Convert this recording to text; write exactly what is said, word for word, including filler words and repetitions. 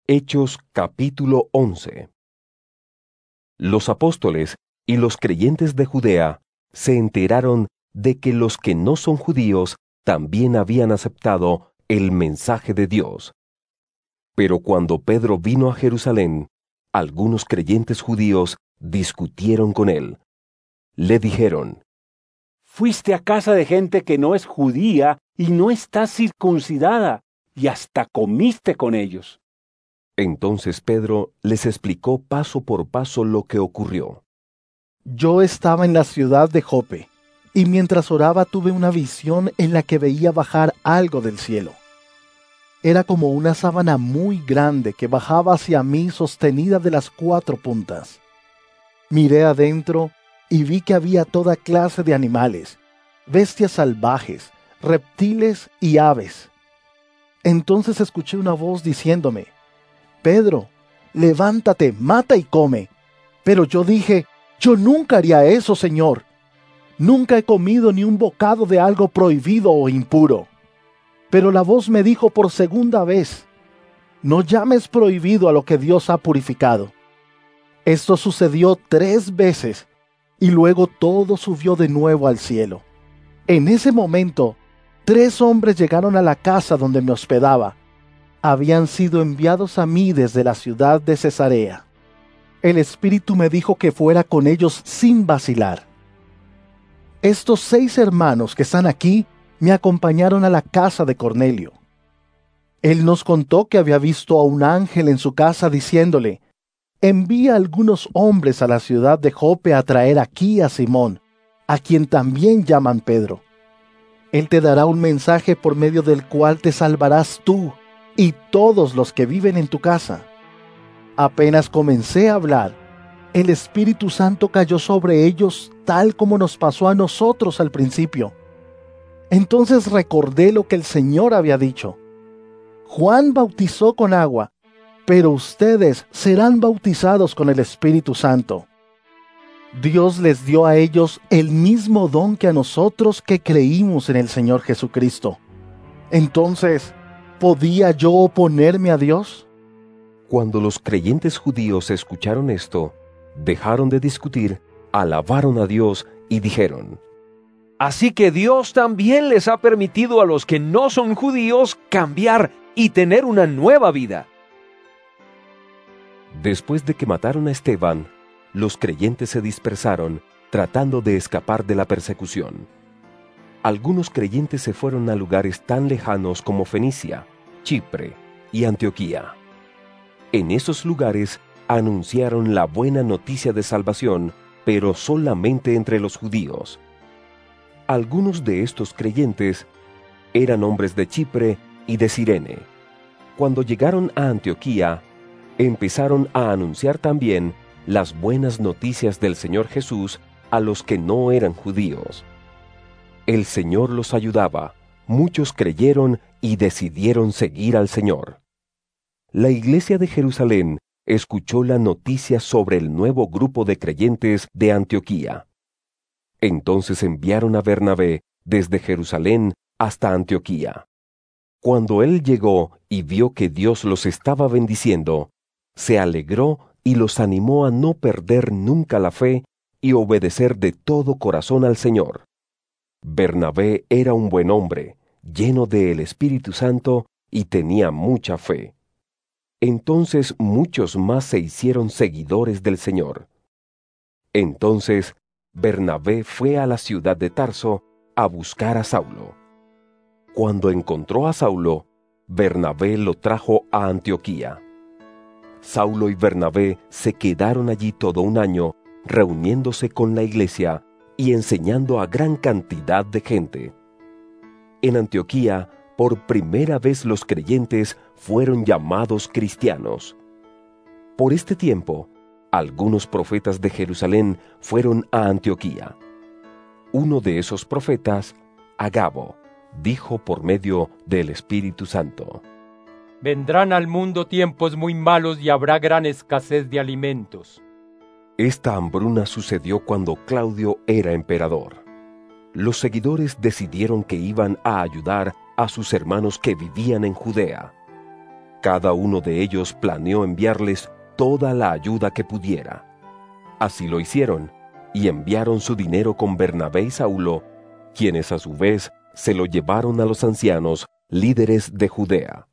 Hechos capítulo once. Los apóstoles y los creyentes de Judea se enteraron de que los que no son judíos también habían aceptado el mensaje de Dios. Pero cuando Pedro vino a Jerusalén, algunos creyentes judíos discutieron con él. Le dijeron: Fuiste a casa de gente que no es judía y no está circuncidada, y hasta comiste con ellos. Entonces Pedro les explicó paso por paso lo que ocurrió. Yo estaba en la ciudad de Jope, y mientras oraba tuve una visión en la que veía bajar algo del cielo. Era como una sábana muy grande que bajaba hacia mí sostenida de las cuatro puntas. Miré adentro y vi que había toda clase de animales, bestias salvajes, reptiles y aves. Entonces escuché una voz diciéndome: Pedro, levántate, mata y come. Pero yo dije: yo nunca haría eso, Señor. Nunca he comido ni un bocado de algo prohibido o impuro. Pero la voz me dijo por segunda vez: no llames prohibido a lo que Dios ha purificado. Esto sucedió tres veces, y luego todo subió de nuevo al cielo. En ese momento, tres hombres llegaron a la casa donde me hospedaba. Habían sido enviados a mí desde la ciudad de Cesarea. El Espíritu me dijo que fuera con ellos sin vacilar. Estos seis hermanos que están aquí me acompañaron a la casa de Cornelio. Él nos contó que había visto a un ángel en su casa diciéndole: envía a algunos hombres a la ciudad de Jope a traer aquí a Simón, a quien también llaman Pedro. Él te dará un mensaje por medio del cual te salvarás tú y todos los que viven en tu casa. Apenas comencé a hablar, el Espíritu Santo cayó sobre ellos tal como nos pasó a nosotros al principio. Entonces recordé lo que el Señor había dicho: Juan bautizó con agua, pero ustedes serán bautizados con el Espíritu Santo. Dios les dio a ellos el mismo don que a nosotros que creímos en el Señor Jesucristo. Entonces, ¿podía yo oponerme a Dios? Cuando los creyentes judíos escucharon esto, dejaron de discutir, alabaron a Dios y dijeron: Así que Dios también les ha permitido a los que no son judíos cambiar y tener una nueva vida. Después de que mataron a Esteban, los creyentes se dispersaron, tratando de escapar de la persecución. Algunos creyentes se fueron a lugares tan lejanos como Fenicia, Chipre y Antioquía. En esos lugares anunciaron la buena noticia de salvación, pero solamente entre los judíos. Algunos de estos creyentes eran hombres de Chipre y de Cirene. Cuando llegaron a Antioquía, empezaron a anunciar también las buenas noticias del Señor Jesús a los que no eran judíos. El Señor los ayudaba, muchos creyeron y decidieron seguir al Señor. La iglesia de Jerusalén escuchó la noticia sobre el nuevo grupo de creyentes de Antioquía. Entonces enviaron a Bernabé desde Jerusalén hasta Antioquía. Cuando él llegó y vio que Dios los estaba bendiciendo, se alegró y los animó a no perder nunca la fe y obedecer de todo corazón al Señor. Bernabé era un buen hombre, lleno del Espíritu Santo y tenía mucha fe. Entonces muchos más se hicieron seguidores del Señor. Entonces Bernabé fue a la ciudad de Tarso a buscar a Saulo. Cuando encontró a Saulo, Bernabé lo trajo a Antioquía. Saulo y Bernabé se quedaron allí todo un año, reuniéndose con la iglesia y enseñando a gran cantidad de gente. En Antioquía, por primera vez los creyentes fueron llamados cristianos. Por este tiempo, algunos profetas de Jerusalén fueron a Antioquía. Uno de esos profetas, Agabo, dijo por medio del Espíritu Santo: Vendrán al mundo tiempos muy malos y habrá gran escasez de alimentos. Esta hambruna sucedió cuando Claudio era emperador. Los seguidores decidieron que iban a ayudar a sus hermanos que vivían en Judea. Cada uno de ellos planeó enviarles toda la ayuda que pudiera. Así lo hicieron, y enviaron su dinero con Bernabé y Saulo, quienes a su vez se lo llevaron a los ancianos, líderes de Judea.